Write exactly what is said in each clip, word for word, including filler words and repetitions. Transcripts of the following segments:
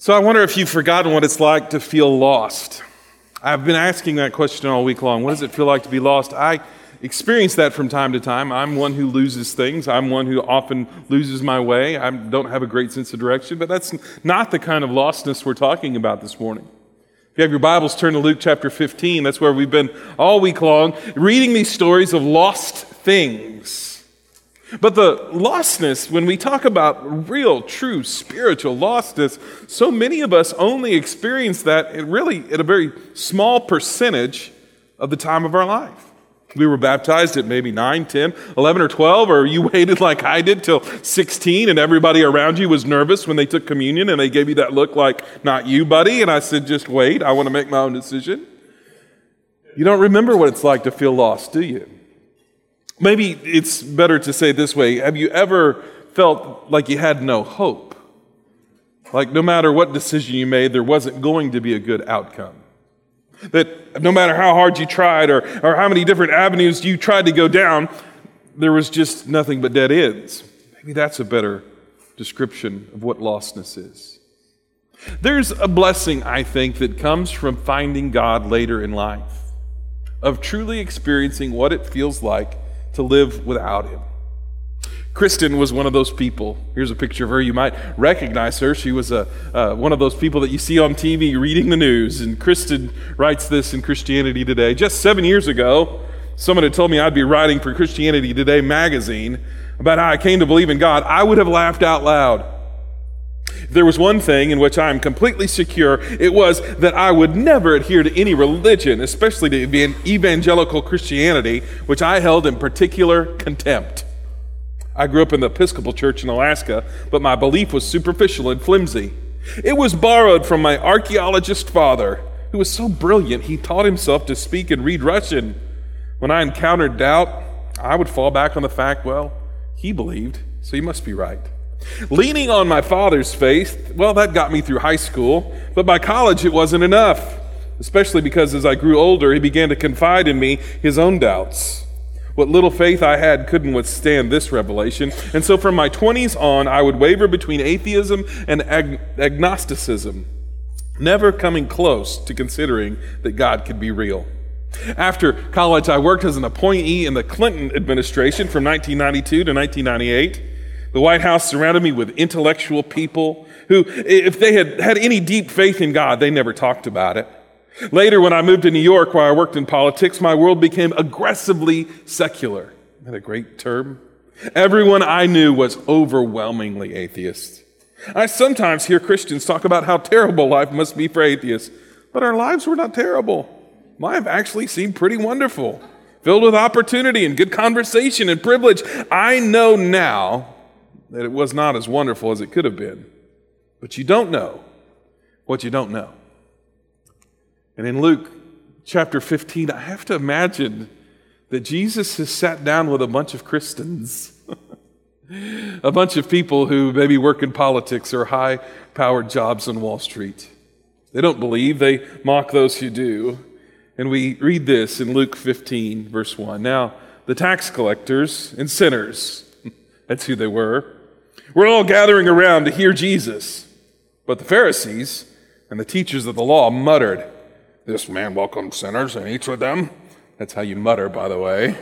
So I wonder if you've forgotten what it's like to feel lost. I've been asking that question all week long. What does it feel like to be lost? I experience that from time to time. I'm one who loses things. I'm one who often loses my way. I don't have a great sense of direction, but that's not the kind of lostness we're talking about this morning. If you have your Bibles, turn to Luke chapter fifteen. That's where we've been all week long, reading these stories of lost things. But the lostness, when we talk about real, true, spiritual lostness, so many of us only experience that in really at a very small percentage of the time of our life. We were baptized at maybe nine, ten, eleven, or twelve, or you waited like I did till sixteen, and everybody around you was nervous when they took communion, and they gave you that look like, not you, buddy, and I said, just wait, I want to make my own decision. You don't remember what it's like to feel lost, do you? Maybe it's better to say it this way. Have you ever felt like you had no hope? Like no matter what decision you made, there wasn't going to be a good outcome? That no matter how hard you tried or, or how many different avenues you tried to go down, there was just nothing but dead ends. Maybe that's a better description of what lostness is. There's a blessing, I think, that comes from finding God later in life, of truly experiencing what it feels like to live without Him. Kristen was one of those people. Here's a picture of her. You might recognize her. She was a, uh, one of those people that you see on T V reading the news. And Kristen writes this in Christianity Today. Just seven years ago, someone had told me I'd be writing for Christianity Today magazine about how I came to believe in God. I would have laughed out loud. If there was one thing in which I am completely secure, it was that I would never adhere to any religion, especially to evangelical Christianity, which I held in particular contempt. I grew up in the Episcopal Church in Alaska, but my belief was superficial and flimsy. It was borrowed from my archaeologist father, who was so brilliant he taught himself to speak and read Russian. When I encountered doubt, I would fall back on the fact, well, he believed, so he must be right. Leaning on my father's faith, well, that got me through high school, but by college it wasn't enough, especially because as I grew older, he began to confide in me his own doubts. What little faith I had couldn't withstand this revelation, and so from my twenties on, I would waver between atheism and ag- agnosticism, never coming close to considering that God could be real. After college, I worked as an appointee in the Clinton administration from nineteen ninety-two to nineteen ninety-eight. The White House surrounded me with intellectual people who, if they had had any deep faith in God, they never talked about it. Later, when I moved to New York, where I worked in politics, my world became aggressively secular. Isn't that a great term? Everyone I knew was overwhelmingly atheist. I sometimes hear Christians talk about how terrible life must be for atheists, but our lives were not terrible. Mine actually seemed pretty wonderful, filled with opportunity and good conversation and privilege. I know now that it was not as wonderful as it could have been. But you don't know what you don't know. And in Luke chapter fifteen, I have to imagine that Jesus has sat down with a bunch of Christians, a bunch of people who maybe work in politics or high-powered jobs on Wall Street. They don't believe, they mock those who do. And we read this in Luke fifteen, verse one. Now, the tax collectors and sinners, that's who they were, we're all gathering around to hear Jesus. But the Pharisees and the teachers of the law muttered, "This man welcomed sinners and eats with them." That's how you mutter, by the way.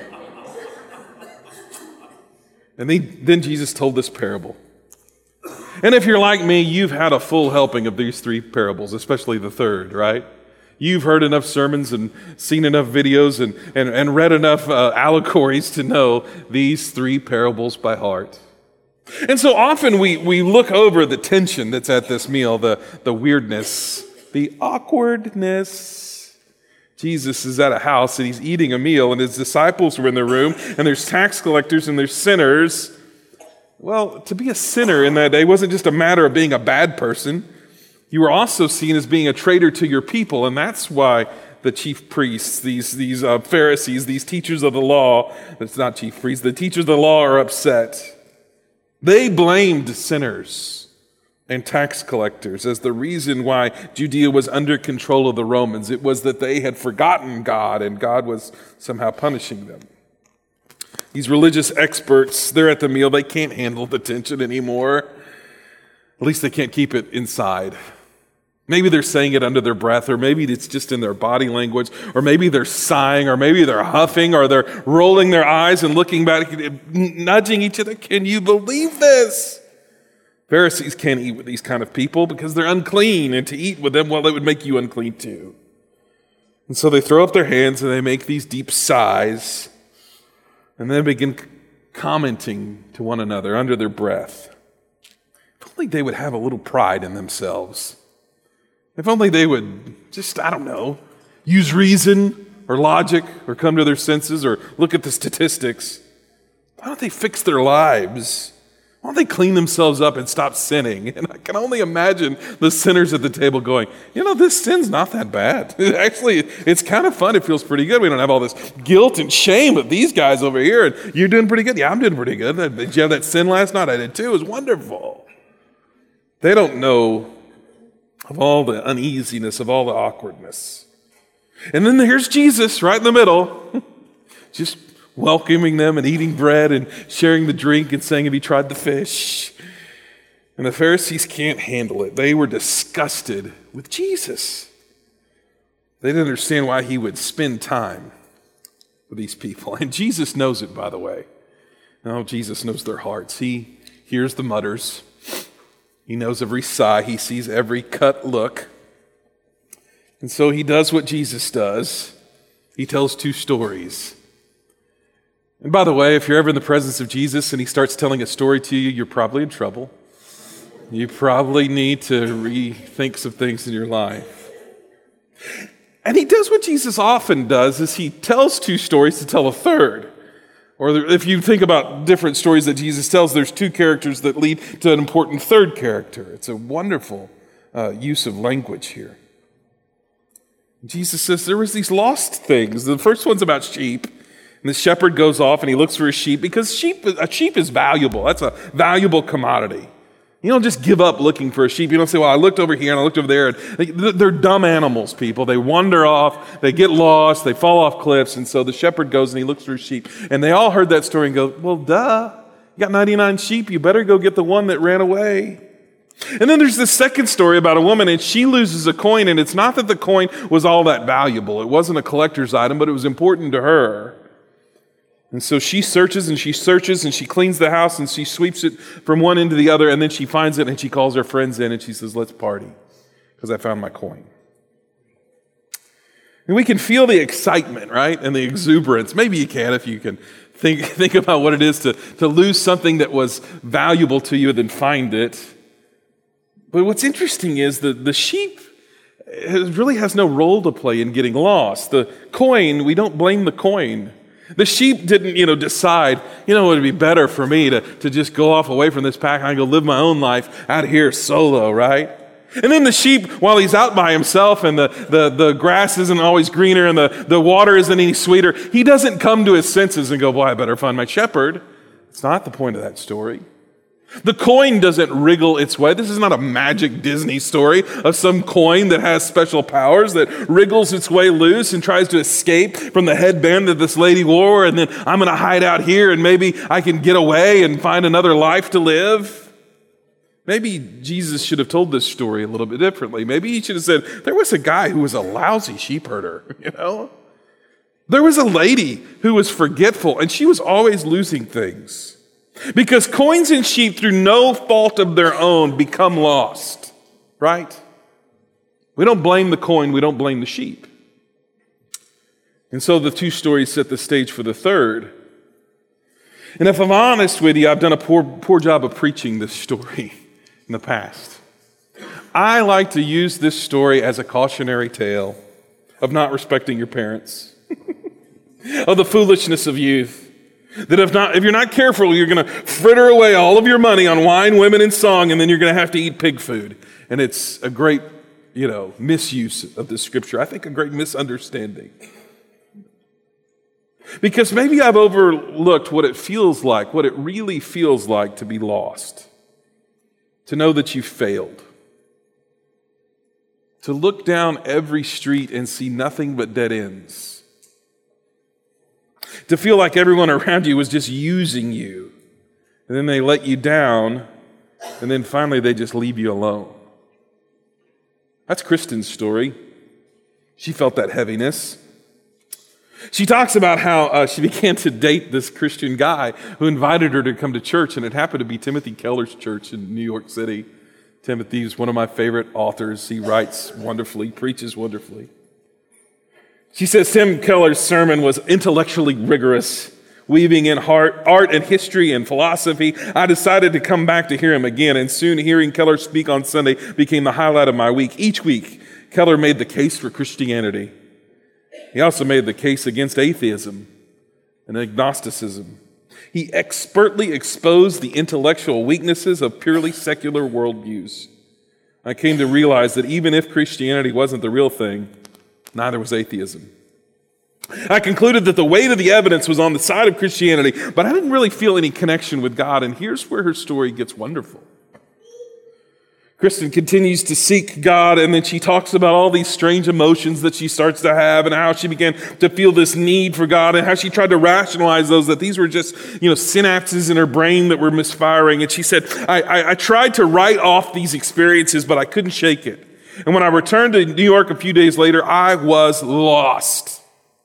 And they, then Jesus told this parable. And if you're like me, you've had a full helping of these three parables, especially the third, right? You've heard enough sermons and seen enough videos and, and, and read enough uh, allegories to know these three parables by heart. And so often we, we look over the tension that's at this meal, the, the weirdness, the awkwardness. Jesus is at a house and he's eating a meal and his disciples were in the room and there's tax collectors and there's sinners. Well, to be a sinner in that day wasn't just a matter of being a bad person. You were also seen as being a traitor to your people, and that's why the chief priests, these, these uh, Pharisees, these teachers of the law, that's not chief priests, the teachers of the law are upset. They blamed sinners and tax collectors as the reason why Judea was under control of the Romans. It was that they had forgotten God, and God was somehow punishing them. These religious experts, they're at the meal, they can't handle the tension anymore. At least they can't keep it inside. Maybe they're saying it under their breath, or maybe it's just in their body language, or maybe they're sighing, or maybe they're huffing, or they're rolling their eyes and looking back, nudging each other. Can you believe this? Pharisees can't eat with these kind of people because they're unclean, and to eat with them, well, it would make you unclean too. And so they throw up their hands and they make these deep sighs, and then begin commenting to one another under their breath. If only they would have a little pride in themselves. If only they would just, I don't know, use reason or logic or come to their senses or look at the statistics. Why don't they fix their lives? Why don't they clean themselves up and stop sinning? And I can only imagine the sinners at the table going, you know, this sin's not that bad. Actually, it's kind of fun. It feels pretty good. We don't have all this guilt and shame of these guys over here. And you're doing pretty good. Yeah, I'm doing pretty good. Did you have that sin last night? I did too. It was wonderful. They don't know of all the uneasiness, of all the awkwardness. And then here's Jesus right in the middle, just welcoming them and eating bread and sharing the drink and saying, have you tried the fish? And the Pharisees can't handle it. They were disgusted with Jesus. They didn't understand why he would spend time with these people. And Jesus knows it, by the way. No, Jesus knows their hearts. He hears the mutters. He knows every sigh. He sees every cut look. And so he does what Jesus does. He tells two stories. And by the way, if you're ever in the presence of Jesus and he starts telling a story to you, you're probably in trouble. You probably need to rethink some things in your life. And he does what Jesus often does, is he tells two stories to tell a third. Or if you think about different stories that Jesus tells, there's two characters that lead to an important third character. It's a wonderful uh, use of language here. Jesus says there was these lost things. The first one's about sheep. And the shepherd goes off and he looks for his sheep because sheep, a sheep is valuable. That's a valuable commodity. You don't just give up looking for a sheep. You don't say, well, I looked over here and I looked over there. And they're dumb animals, people. They wander off, they get lost, they fall off cliffs. And so the shepherd goes and he looks for his sheep. And they all heard that story and go, well, duh. You got ninety-nine sheep. You better go get the one that ran away. And then there's this second story about a woman, and she loses a coin. And it's not that the coin was all that valuable. It wasn't a collector's item, but it was important to her. And so she searches and she searches and she cleans the house and she sweeps it from one end to the other, and then she finds it and she calls her friends in and she says, let's party because I found my coin. And we can feel the excitement, right? And the exuberance. Maybe you can if you can think, think about what it is to, to lose something that was valuable to you and then find it. But what's interesting is that the sheep really has no role to play in getting lost. The coin, we don't blame the coin. The sheep didn't, you know, decide, you know, it would be better for me to, to just go off away from this pack and I go live my own life out here solo, right? And then the sheep, while he's out by himself and the, the, the grass isn't always greener and the, the water isn't any sweeter, he doesn't come to his senses and go, boy, I better find my shepherd. It's not the point of that story. The coin doesn't wriggle its way. This is not a magic Disney story of some coin that has special powers that wriggles its way loose and tries to escape from the headband that this lady wore, and then I'm going to hide out here and maybe I can get away and find another life to live. Maybe Jesus should have told this story a little bit differently. Maybe he should have said, there was a guy who was a lousy sheep herder, you know? There was a lady who was forgetful and she was always losing things. Because coins and sheep, through no fault of their own, become lost, right? We don't blame the coin, we don't blame the sheep. And so the two stories set the stage for the third. And if I'm honest with you, I've done a poor, poor job of preaching this story in the past. I like to use this story as a cautionary tale of not respecting your parents, of the foolishness of youth. That if not, if you're not careful, you're going to fritter away all of your money on wine, women, and song, and then you're going to have to eat pig food. And it's a great, you know, misuse of the scripture. I think a great misunderstanding. Because maybe I've overlooked what it feels like, what it really feels like to be lost. To know that you failed. To look down every street and see nothing but dead ends. To feel like everyone around you was just using you. And then they let you down. And then finally they just leave you alone. That's Kristen's story. She felt that heaviness. She talks about how uh, she began to date this Christian guy who invited her to come to church, and it happened to be Timothy Keller's church in New York City. Timothy is one of my favorite authors. He writes wonderfully, preaches wonderfully. She says Tim Keller's sermon was intellectually rigorous, weaving in art, art and history and philosophy. I decided to come back to hear him again, and soon hearing Keller speak on Sunday became the highlight of my week. Each week, Keller made the case for Christianity. He also made the case against atheism and agnosticism. He expertly exposed the intellectual weaknesses of purely secular worldviews. I came to realize that even if Christianity wasn't the real thing, neither was atheism. I concluded that the weight of the evidence was on the side of Christianity, but I didn't really feel any connection with God, and here's where her story gets wonderful. Kristen continues to seek God, and then she talks about all these strange emotions that she starts to have and how she began to feel this need for God and how she tried to rationalize those, that these were just, you know, synapses in her brain that were misfiring. And she said, I, I, I tried to write off these experiences, but I couldn't shake it. And when I returned to New York a few days later, I was lost.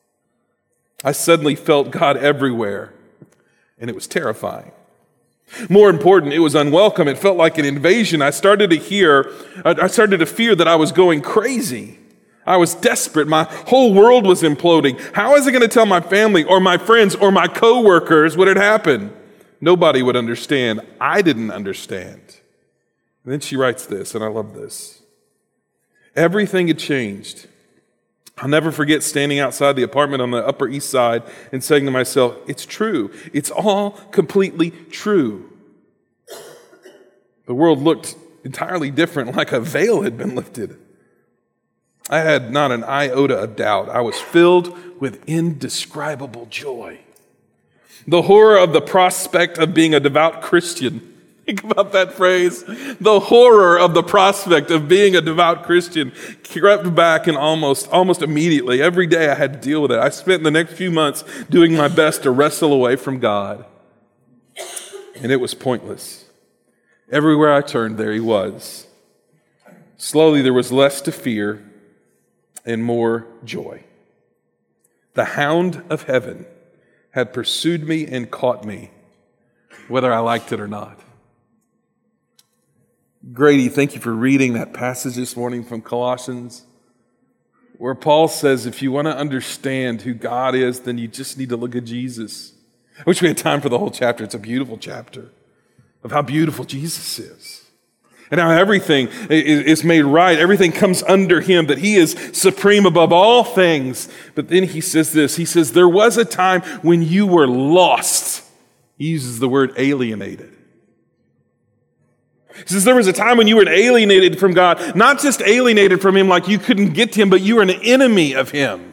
I suddenly felt God everywhere, and it was terrifying. More important, it was unwelcome. It felt like an invasion. I started to hear, I started to fear that I was going crazy. I was desperate. My whole world was imploding. How was I going to tell my family or my friends or my coworkers what had happened? Nobody would understand. I didn't understand. And then she writes this, and I love this. Everything had changed. I'll never forget standing outside the apartment on the Upper East Side and saying to myself, it's true. It's all completely true. The world looked entirely different, like a veil had been lifted. I had not an iota of doubt. I was filled with indescribable joy. The horror of the prospect of being a devout Christian. Think about that phrase. The horror of the prospect of being a devout Christian crept back, and almost, almost immediately, every day I had to deal with it. I spent the next few months doing my best to wrestle away from God. And it was pointless. Everywhere I turned, there he was. Slowly, there was less to fear and more joy. The hound of heaven had pursued me and caught me, whether I liked it or not. Grady, thank you for reading that passage this morning from Colossians, where Paul says if you want to understand who God is, then you just need to look at Jesus. I wish we had time for the whole chapter. It's a beautiful chapter of how beautiful Jesus is and how everything is made right. Everything comes under him, that he is supreme above all things. But then he says this, he says, there was a time when you were lost. He uses the word alienated. He says there was a time when you were alienated from God, not just alienated from him like you couldn't get to him, but you were an enemy of him.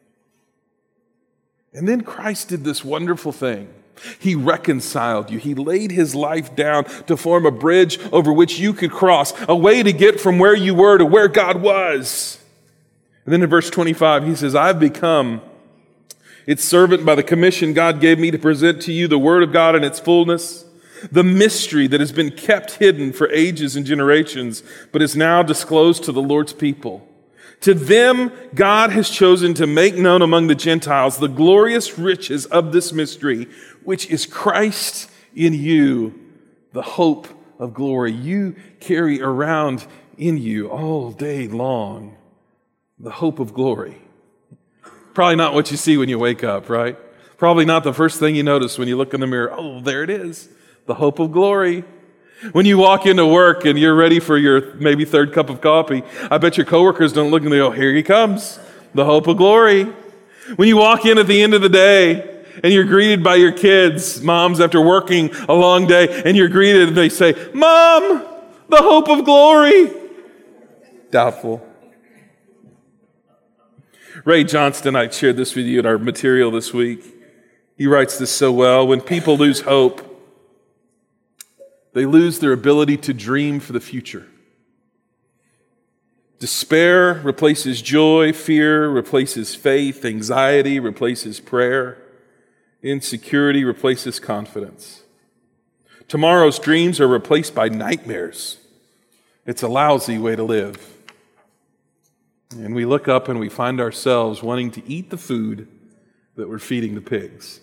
And then Christ did this wonderful thing. He reconciled you. He laid his life down to form a bridge over which you could cross, a way to get from where you were to where God was. And then in verse twenty-five, he says, I've become its servant by the commission God gave me to present to you the word of God in its fullness, the mystery that has been kept hidden for ages and generations, but is now disclosed to the Lord's people. To them, God has chosen to make known among the Gentiles the glorious riches of this mystery, which is Christ in you, the hope of glory. You carry around in you all day long the hope of glory. Probably not what you see when you wake up, right? Probably not the first thing you notice when you look in the mirror. Oh, there it is. The hope of glory. When you walk into work and you're ready for your maybe third cup of coffee, I bet your coworkers don't look and they go, here he comes, the hope of glory. When you walk in at the end of the day and you're greeted by your kids, moms, after working a long day, and you're greeted and they say, Mom, the hope of glory. Doubtful. Ray Johnston, I shared this with you in our material this week. He writes this so well. When people lose hope, they lose their ability to dream for the future. Despair replaces joy, fear replaces faith, anxiety replaces prayer, insecurity replaces confidence. Tomorrow's dreams are replaced by nightmares. It's a lousy way to live. And we look up and we find ourselves wanting to eat the food that we're feeding the pigs.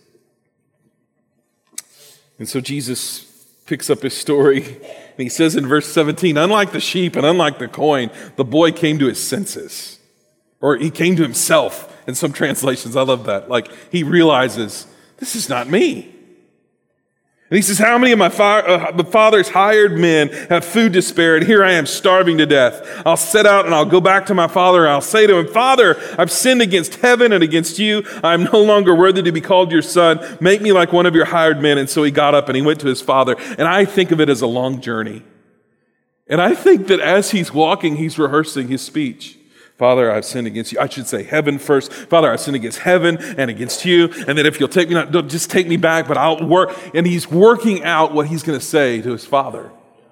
And so Jesus picks up his story, and he says in verse seventeen, unlike the sheep and unlike the coin, the boy came to his senses. Or he came to himself in some translations. I love that. Like, he realizes, this is not me. And he says, how many of my fa- uh, father's hired men have food to spare, and here I am starving to death? I'll set out and I'll go back to my father, and I'll say to him, Father, I've sinned against heaven and against you. I'm no longer worthy to be called your son. Make me like one of your hired men. And so he got up and he went to his father. And I think of it as a long journey. And I think that as he's walking, he's rehearsing his speech. Father, I've sinned against you. I should say heaven first. Father, I've sinned against heaven and against you. And then if you'll take me, not, don't just take me back, but I'll work. And he's working out what he's going to say to his father.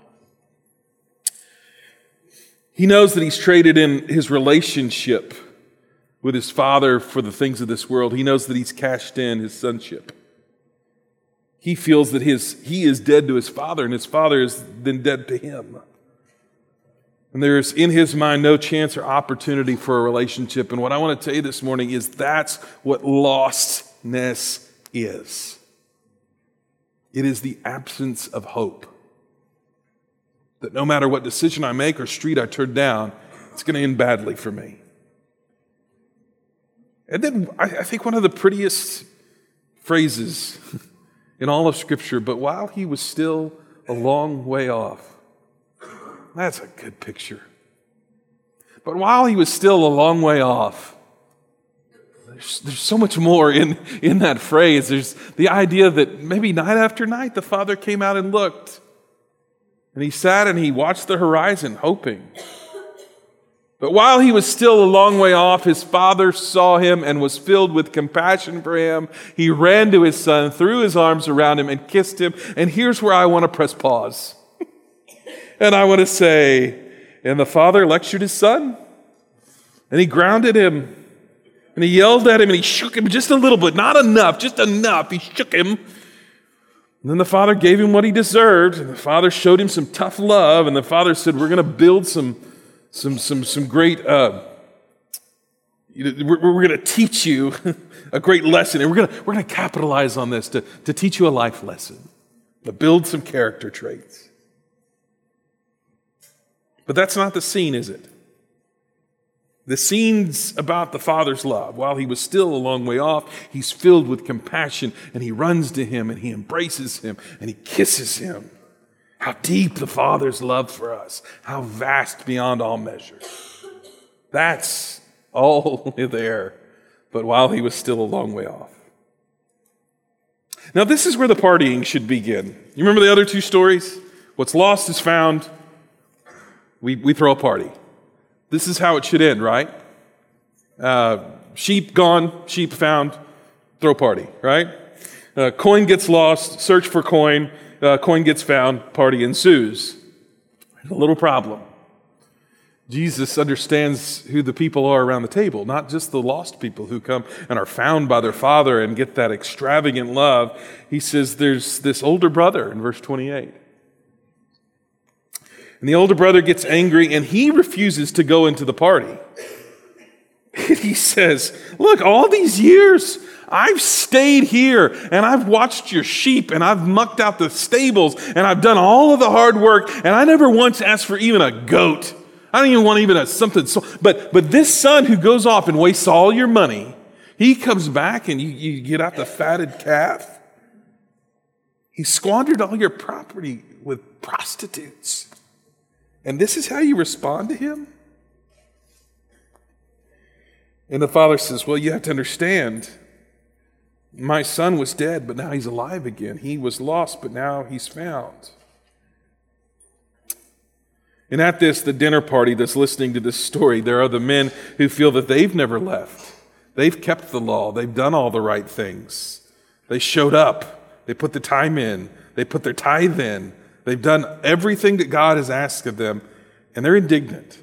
He knows that he's traded in his relationship with his father for the things of this world. He knows that he's cashed in his sonship. He feels that his he is dead to his father, and his father is then dead to him. And there is in his mind no chance or opportunity for a relationship. And what I want to tell you this morning is that's what lostness is. It is the absence of hope. That no matter what decision I make or street I turn down, it's going to end badly for me. And then I, I think one of the prettiest phrases in all of Scripture, but while he was still a long way off. That's a good picture. But while he was still a long way off, there's, there's so much more in, in that phrase. There's the idea that maybe night after night the father came out and looked. And he sat and he watched the horizon, hoping. But while he was still a long way off, his father saw him and was filled with compassion for him. He ran to his son, threw his arms around him, and kissed him. And here's where I want to press pause. And I want to say, and the father lectured his son, and he grounded him, and he yelled at him, and he shook him just a little bit, not enough, just enough. He shook him. And then the father gave him what he deserved, and the father showed him some tough love, and the father said, we're going to build some, some, some, some great, uh, we're, we're going to teach you a great lesson, and we're going to, we're going to capitalize on this to, to teach you a life lesson, to build some character traits. But that's not the scene, is it? The scene's about the father's love. While he was still a long way off, he's filled with compassion, and he runs to him, and he embraces him, and he kisses him. How deep the father's love for us. How vast beyond all measure. That's all there, but while he was still a long way off. Now, this is where the partying should begin. You remember the other two stories? What's lost is found. We, we throw a party. This is how it should end, right? Uh, sheep gone, sheep found, throw party, right? Uh, coin gets lost, search for coin, uh, coin gets found, party ensues. A little problem. Jesus understands who the people are around the table, not just the lost people who come and are found by their father and get that extravagant love. He says there's this older brother in verse twenty-eight. And the older brother gets angry, and he refuses to go into the party. He says, look, all these years, I've stayed here, and I've watched your sheep, and I've mucked out the stables, and I've done all of the hard work, and I never once asked for even a goat. I don't even want even a something. So, but, but this son who goes off and wastes all your money, he comes back, and you, you get out the fatted calf. He squandered all your property with prostitutes. And this is how you respond to him? And the father says, well, you have to understand, my son was dead, but now he's alive again. He was lost, but now he's found. And at this, the dinner party that's listening to this story, there are the men who feel that they've never left. They've kept the law. They've done all the right things. They showed up. They put the time in. They put their tithe in. They've done everything that God has asked of them, and they're indignant.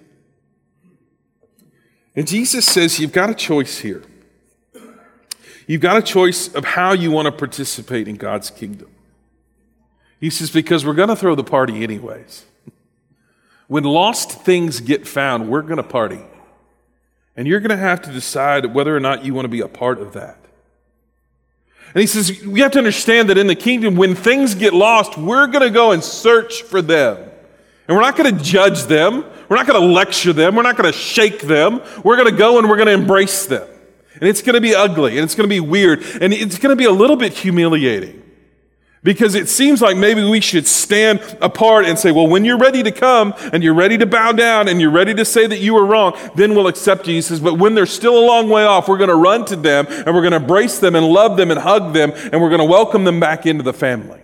And Jesus says you've got a choice here. You've got a choice of how you want to participate in God's kingdom. He says, because we're going to throw the party anyways. When lost things get found, we're going to party. And you're going to have to decide whether or not you want to be a part of that. And he says, we have to understand that in the kingdom, when things get lost, we're going to go and search for them. And we're not going to judge them. We're not going to lecture them. We're not going to shake them. We're going to go and we're going to embrace them. And it's going to be ugly, and it's going to be weird, and it's going to be a little bit humiliating. Because it seems like maybe we should stand apart and say, well, when you're ready to come, and you're ready to bow down, and you're ready to say that you were wrong, then we'll accept you. He says, but when they're still a long way off, we're going to run to them, and we're going to embrace them, and love them, and hug them, and we're going to welcome them back into the family.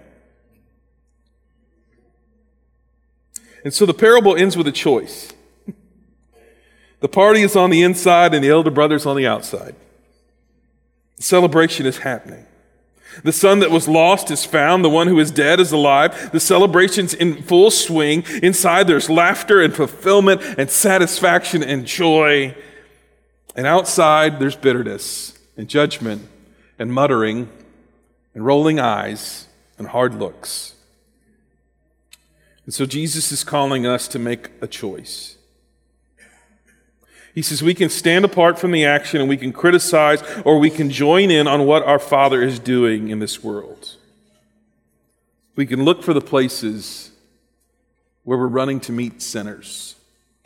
And so the parable ends with a choice. The party is on the inside and the elder brother's on the outside. The celebration is happening. The son that was lost is found. The one who is dead is alive. The celebration's in full swing. Inside there's laughter and fulfillment and satisfaction and joy. And outside there's bitterness and judgment and muttering and rolling eyes and hard looks. And so Jesus is calling us to make a choice. He says we can stand apart from the action and we can criticize, or we can join in on what our Father is doing in this world. We can look for the places where we're running to meet sinners.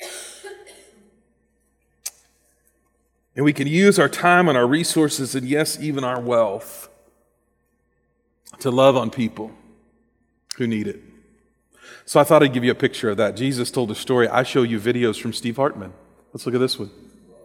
And we can use our time and our resources, and yes, even our wealth, to love on people who need it. So I thought I'd give you a picture of that. Jesus told a story. I show you videos from Steve Hartman. Let's look at this one.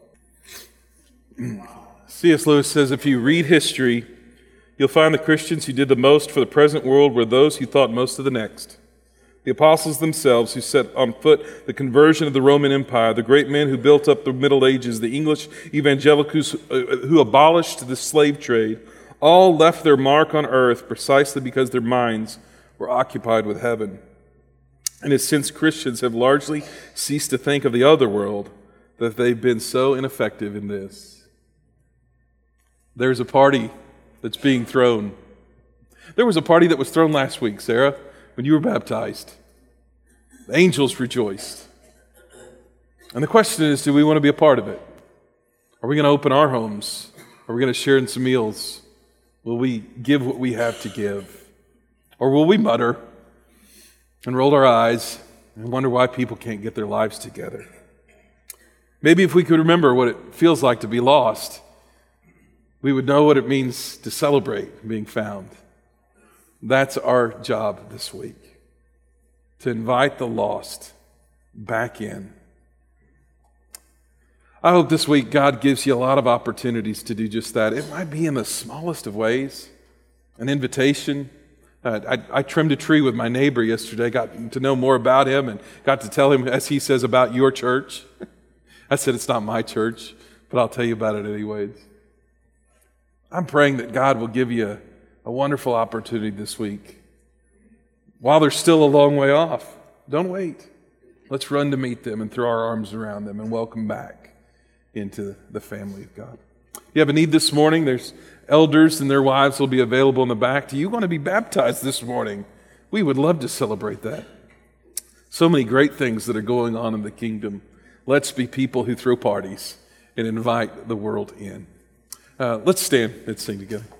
C S Lewis says, if you read history, you'll find the Christians who did the most for the present world were those who thought most of the next. The apostles themselves who set on foot the conversion of the Roman Empire, the great men who built up the Middle Ages, the English evangelicals who abolished the slave trade, all left their mark on earth precisely because their minds were occupied with heaven. And it's since Christians have largely ceased to think of the other world that they've been so ineffective in this. There's a party that's being thrown. There was a party that was thrown last week, Sarah, when you were baptized. The angels rejoiced. And the question is, do we want to be a part of it? Are we going to open our homes? Are we going to share in some meals? Will we give what we have to give? Or will we mutter and roll our eyes and wonder why people can't get their lives together? Maybe if we could remember what it feels like to be lost, we would know what it means to celebrate being found. That's our job this week, to invite the lost back in. I hope this week God gives you a lot of opportunities to do just that. It might be in the smallest of ways, an invitation. Uh, I, I trimmed a tree with my neighbor yesterday, got to know more about him, and got to tell him, as he says, about your church. I said, it's not my church, but I'll tell you about it anyways. I'm praying that God will give you a, a wonderful opportunity this week. While they're still a long way off, don't wait. Let's run to meet them and throw our arms around them and welcome back into the family of God. If you have a need this morning, there's elders and their wives will be available in the back. Do you want to be baptized this morning? We would love to celebrate that. So many great things that are going on in the kingdom. Let's be people who throw parties and invite the world in. Uh, let's stand and sing together.